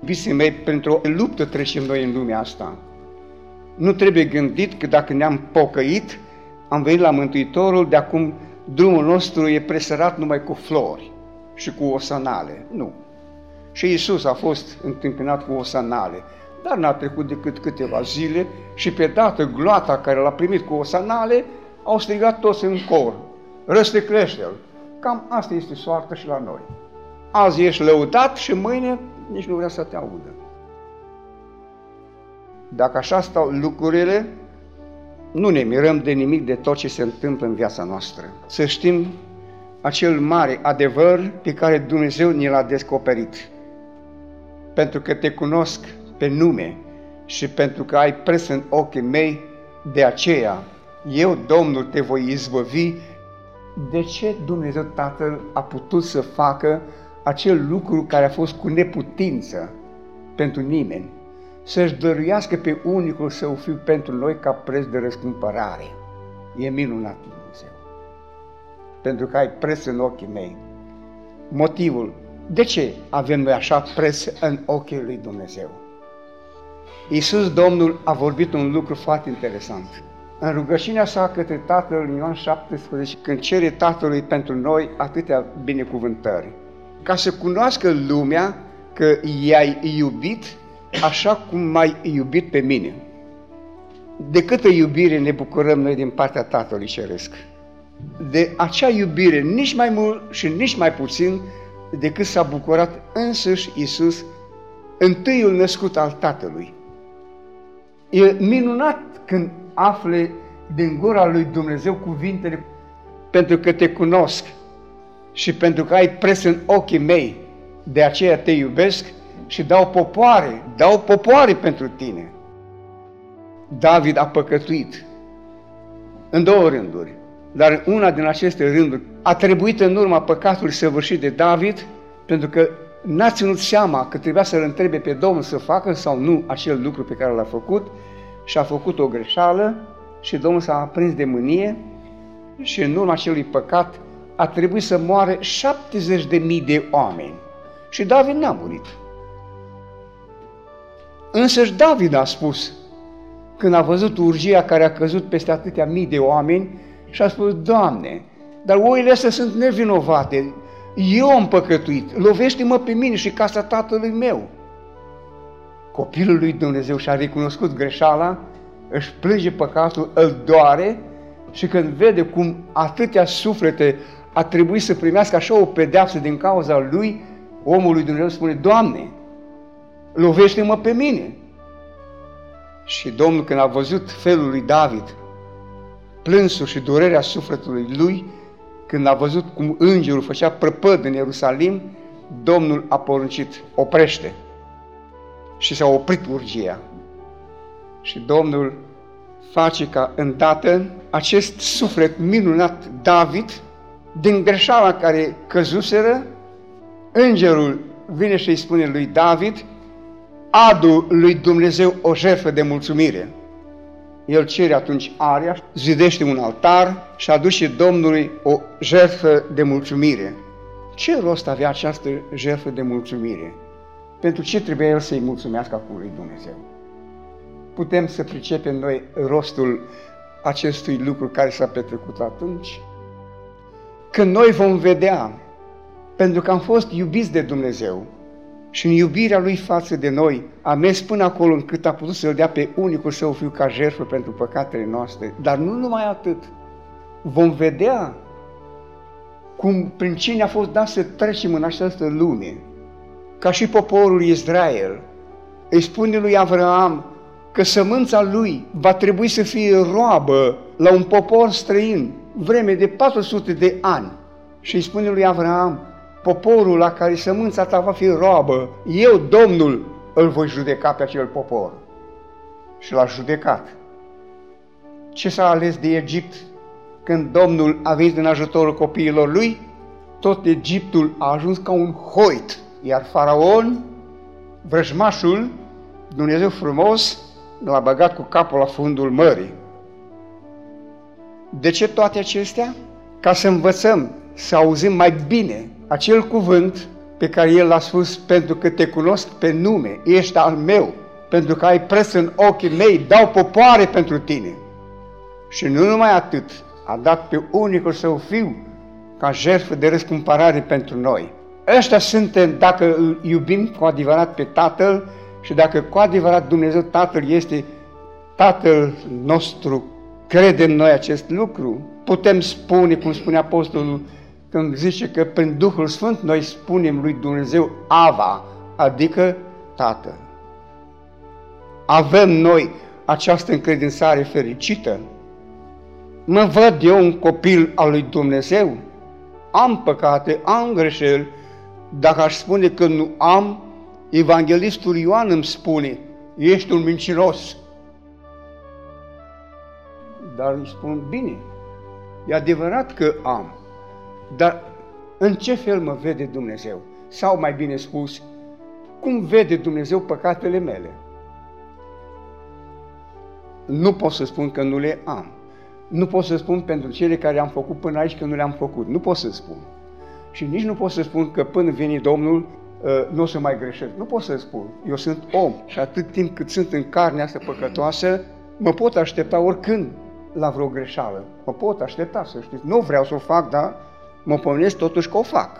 Iubiții mei, pentru o luptă trecem noi în lumea asta. Nu trebuie gândit că dacă ne-am pocăit, am venit la Mântuitorul, de acum drumul nostru e presărat numai cu flori și cu osanale. Nu. Și Iisus a fost întâmpinat cu osanale, dar n-a trecut decât câteva zile și pe dată gloata care l-a primit cu osanale au strigat toți în cor: răstăclește-l! Cam asta este soarta și la noi. Azi ești lăudat și mâine nici nu vrea să te audă. Dacă așa stau lucrurile, nu ne mirăm de nimic de tot ce se întâmplă în viața noastră. Să știm acel mare adevăr pe care Dumnezeu ne l-a descoperit. Pentru că te cunosc pe nume și pentru că ai preț în ochii mei, de aceea eu, Domnul, te voi izbăvi. De ce Dumnezeu Tatăl a putut să facă acel lucru care a fost cu neputință pentru nimeni? Să-și dăruiască pe unicul Său Fiu pentru noi ca preț de răscumpărare. E minunat Dumnezeu. Pentru că ai preț în ochii mei. Motivul: de ce avem noi așa preț în ochii lui Dumnezeu? Iisus Domnul a vorbit un lucru foarte interesant. În rugăciunea sa către Tatăl, în Ioan 17, când cere Tatălui pentru noi atâtea binecuvântări, ca să cunoască lumea că i-ai iubit așa cum m-ai iubit pe mine. De câtă iubire ne bucurăm noi din partea Tatălui Ceresc. De acea iubire, nici mai mult și nici mai puțin decât s-a bucurat însuși Iisus, întâiul născut al Tatălui. E minunat când afle din gura lui Dumnezeu cuvintele: pentru că te cunosc și pentru că ai preț în ochii mei, de aceea te iubesc și dau popoare pentru tine. David a păcătuit în două rânduri, dar în una din aceste rânduri a trebuit în urma păcatului săvârșit de David, pentru că n-a ținut seama că trebuia să-L întrebe pe Domnul să facă sau nu acel lucru pe care l-a făcut și a făcut o greșeală și Domnul s-a aprins de mânie și în urma acelui păcat a trebuit să moară 70.000 de oameni. Și David n-a murit. Însăși David a spus, când a văzut urgia care a căzut peste atâtea mii de oameni, și a spus: Doamne, dar oile astea sunt nevinovate, eu am păcătuit, lovește-mă pe mine și casa tatălui meu. Copilul lui Dumnezeu și-a recunoscut greșeala, își plânge păcatul, îl doare și când vede cum atâtea suflete a trebuit să primească așa o pedeapsă din cauza lui, omul lui Dumnezeu spune: Doamne, lovește-mă pe mine. Și Domnul, când a văzut felul lui David, plânsul și durerea sufletului lui, când a văzut cum îngerul făcea prăpăd în Ierusalim, Domnul a poruncit: oprește. Și s-a oprit urgia. Și Domnul face ca îndată acest suflet minunat David, din greșeala care căzuseră, îngerul vine și îi spune lui David: adu lui Dumnezeu o jertfă de mulțumire. El cere atunci aria, zidește un altar și aduce Domnului o jertfă de mulțumire. Ce rost avea această jertfă de mulțumire? Pentru ce trebuia el să-i mulțumească acum lui Dumnezeu? Putem să pricepem noi rostul acestui lucru care s-a petrecut atunci? Când noi vom vedea, pentru că am fost iubiți de Dumnezeu și în iubirea Lui față de noi a mers până acolo încât a putut să-L dea pe unicul Său Fiu ca jertfă pentru păcatele noastre, dar nu numai atât, vom vedea cum prin cine a fost dat să trecem în această lume, ca și poporul Israel. Îi spune lui Avraam că sămânța lui va trebui să fie roabă la un popor străin, vreme de 400 de ani. Și îi spune lui Avraam: poporul la care sămânța ta va fi roabă, eu, Domnul, îl voi judeca pe acel popor. Și l-a judecat. Ce s-a ales de Egipt când Domnul a venit în ajutorul copiilor lui? Tot Egiptul a ajuns ca un hoit, iar Faraon, vrăjmașul, Dumnezeu frumos, l-a băgat cu capul la fundul mării. De ce toate acestea? Ca să învățăm, să auzim mai bine acel cuvânt pe care El l-a spus, pentru că te cunosc pe nume, ești al meu, pentru că ai preț în ochii mei, dau popoare pentru tine. Și nu numai atât, a dat pe unicul Său Fiu ca jertfă de răscumpărare pentru noi. Ăștia suntem dacă îl iubim cu adevărat pe Tatăl și dacă cu adevărat Dumnezeu Tatăl este Tatăl nostru, credem noi acest lucru, putem spune, cum spune Apostolul, când zice că prin Duhul Sfânt noi spunem lui Dumnezeu Ava, adică Tatăl. Avem noi această încredințare fericită? Mă văd eu un copil al lui Dumnezeu? Am păcate, am greșeli. Dacă aș spune că nu am, Evanghelistul Ioan îmi spune, ești un mincinos. Dar îi spun, bine, e adevărat că am, dar în ce fel mă vede Dumnezeu? Sau mai bine spus, cum vede Dumnezeu păcatele mele? Nu pot să spun că nu le am. Nu pot să spun pentru cele care am făcut până aici că nu le-am făcut. Nu pot să spun. Și nici nu pot să spun că până vine Domnul nu o să mai greșesc. Nu pot să spun. Eu sunt om și atât timp cât sunt în carnea asta păcătoasă, mă pot aștepta oricând la vreo greșeală. Mă pot aștepta, să știți. Nu vreau să o fac, dar mă pomenesc totuși că o fac.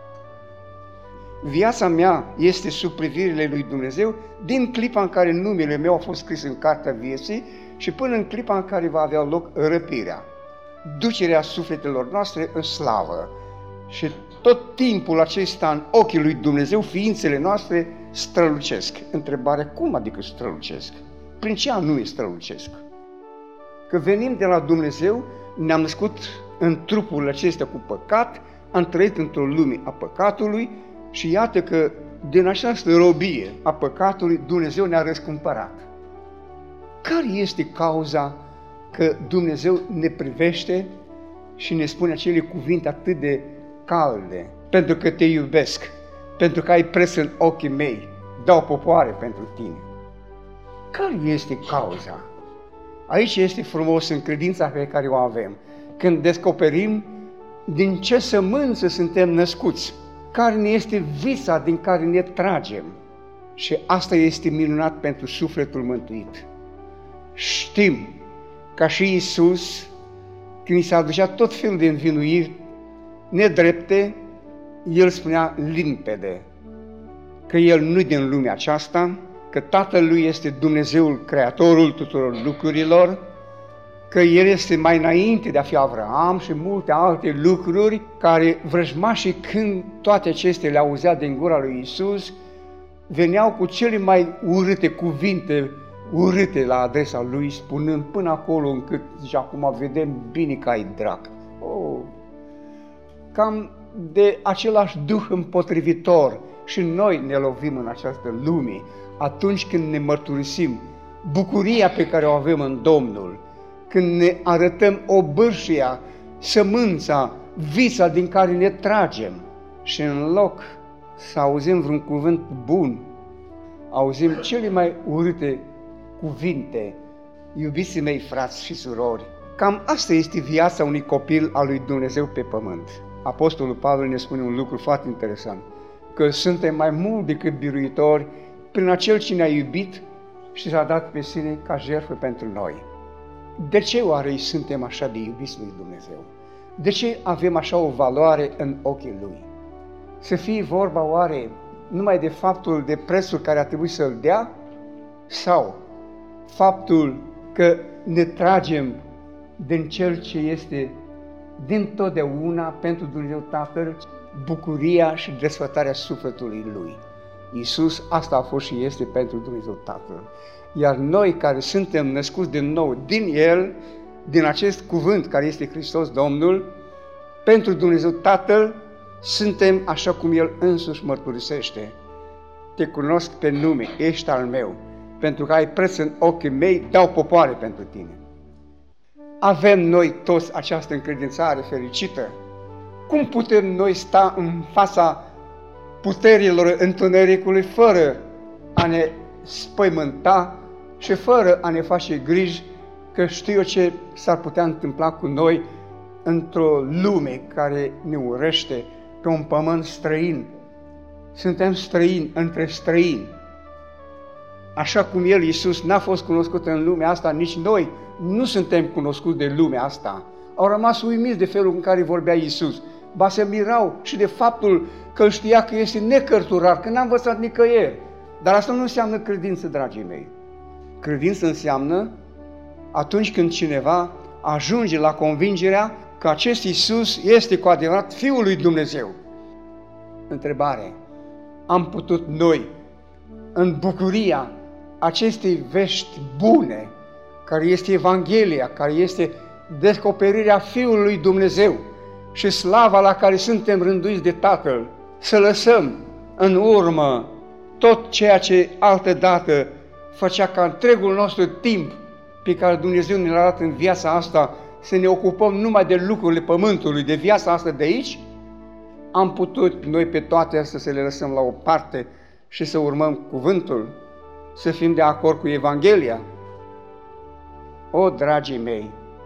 Viața mea este sub privirile lui Dumnezeu din clipa în care numele meu a fost scris în cartea vieții și până în clipa în care va avea loc răpirea, ducerea sufletelor noastre în slavă. Și tot timpul acesta în ochii lui Dumnezeu, ființele noastre strălucesc. Întrebarea, cum adică strălucesc? Prin ce anume strălucesc? Că venim de la Dumnezeu, ne-am născut în trupul acesta cu păcat, am trăit într-o lume a păcatului și iată că din această robie a păcatului Dumnezeu ne-a răscumpărat. Care este cauza că Dumnezeu ne privește și ne spune acele cuvinte atât de calde? Pentru că te iubesc, pentru că ai preț în ochii mei, dau popoare pentru tine. Care este cauza? Aici este frumos în credința pe care o avem, când descoperim din ce sămânță suntem născuți, care ne este vița din care ne tragem. Și asta este minunat pentru sufletul mântuit. Știm, ca și Iisus, când i s-a aducea tot felul de învinuiri nedrepte, El spunea limpede că El nu-i din lumea aceasta, că Tatăl Lui este Dumnezeul Creatorul tuturor lucrurilor, că El este mai înainte de a fi Avraam și multe alte lucruri care vrăjmașii, când toate acestea le auzea din gura lui Iisus, veneau cu cele mai urâte cuvinte, urâte la adresa Lui, spunând până acolo încât zice, acum vedem bine că ai drac. Oh, cam de același duh împotrivitor și noi ne lovim în această lume atunci când ne mărturisim bucuria pe care o avem în Domnul, când ne arătăm obârșia, sămânța, vița din care ne tragem și în loc să auzim vreun cuvânt bun, auzim cele mai urâte cuvinte. Iubiții mei, frați și surori, cam asta este viața unui copil al lui Dumnezeu pe pământ. Apostolul Pavel ne spune un lucru foarte interesant, că suntem mai mult decât biruitori prin acel ce ne-a iubit și s-a dat pe sine ca jertfă pentru noi. De ce oare suntem așa de iubiți lui Dumnezeu? De ce avem așa o valoare în ochii Lui? Să fie vorba oare numai de faptul de prețul care a trebuit să-L dea? Sau faptul că ne tragem din Cel ce este dintotdeauna pentru Dumnezeu Tatăl bucuria și desfătarea sufletului Lui? Iisus asta a fost și este pentru Dumnezeu Tatăl. Iar noi care suntem născuți din nou din El, din acest cuvânt care este Hristos Domnul, pentru Dumnezeu Tatăl, suntem așa cum El însuși mărturisește. Te cunosc pe nume, ești al meu, pentru că ai preț în ochii mei, dau popoare pentru tine. Avem noi toți această încredințare fericită? Cum putem noi sta în fața puterilor întunericului fără a ne spăimânta și fără a ne face griji că știu eu ce s-ar putea întâmpla cu noi într-o lume care ne urăște, pe un pământ străin, Suntem străini între străini. Așa cum El, Iisus, n-a fost cunoscut în lumea asta, nici noi nu suntem cunoscuți de lumea asta. Au rămas uimiți de felul în care vorbea Iisus. Ba se mirau și de faptul că îl știa că este necărturar, că n-a învățat nicăieri. Dar asta nu înseamnă credință, dragii mei. Credință înseamnă atunci când cineva ajunge la convingerea că acest Iisus este cu adevărat Fiul lui Dumnezeu. Întrebare: am putut noi, în bucuria acestei vești bune, care este Evanghelia, care este descoperirea Fiului lui Dumnezeu și slava la care suntem rânduiți de Tatăl, să lăsăm în urmă tot ceea ce altădată făcea ca întregul nostru timp pe care Dumnezeu ne l-a dat în viața asta să ne ocupăm numai de lucrurile pământului, de viața asta de aici? Am putut noi pe toate astea să le lăsăm la o parte și să urmăm cuvântul, să fim de acord cu Evanghelia? O, dragii mei,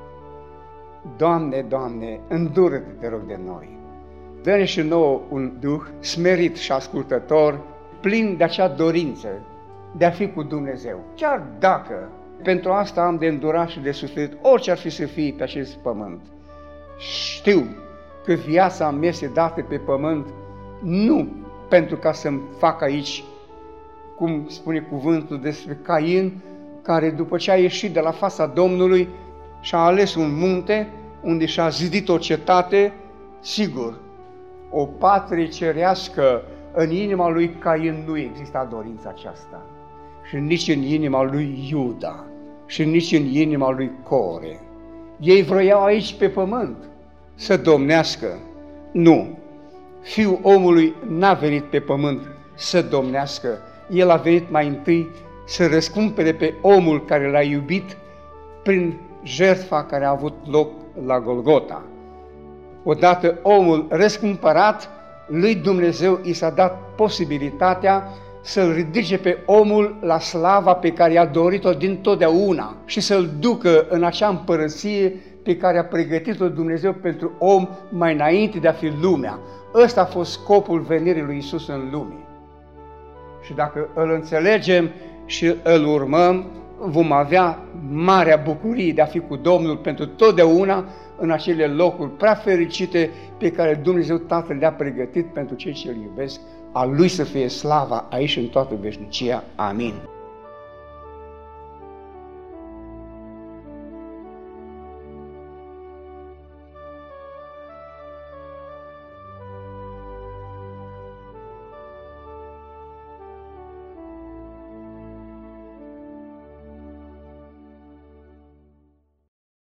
Doamne, Doamne, îndură-te, te rog, de noi. Dă-ne și nouă un duh smerit și ascultător, plin de acea dorință de a fi cu Dumnezeu. Chiar dacă pentru asta am de îndurat și de suferit orice ar fi să fie pe acest pământ. Știu că viața mea este dată pe pământ nu pentru ca să-mi fac aici, cum spune cuvântul despre Cain, care după ce a ieșit de la fața Domnului și-a ales un munte unde și-a zidit o cetate, sigur, o patrie cerească, în inima lui Cain nu exista dorința aceasta. Și nici în inima lui Iuda, și nici în inima lui Core. Ei vroiau aici pe pământ să domnească. Nu, Fiul omului n-a venit pe pământ să domnească. El a venit mai întâi să răscumpere pe omul care l-a iubit prin jertfa care a avut loc la Golgota. Odată omul răscumpărat, lui Dumnezeu i s-a dat posibilitatea să-l ridice pe omul la slava pe care i-a dorit-o dintotdeauna și să-l ducă în acea împărăție pe care a pregătit-o Dumnezeu pentru om mai înainte de a fi lumea. Ăsta a fost scopul venirii lui Iisus în lume. Și dacă îl înțelegem și îl urmăm, vom avea marea bucurie de a fi cu Domnul pentru totdeauna în acele locuri prea fericite pe care Dumnezeu Tatăl le-a pregătit pentru cei ce îl iubesc. A Lui să fie slava aici în toată veșnicia. Amin.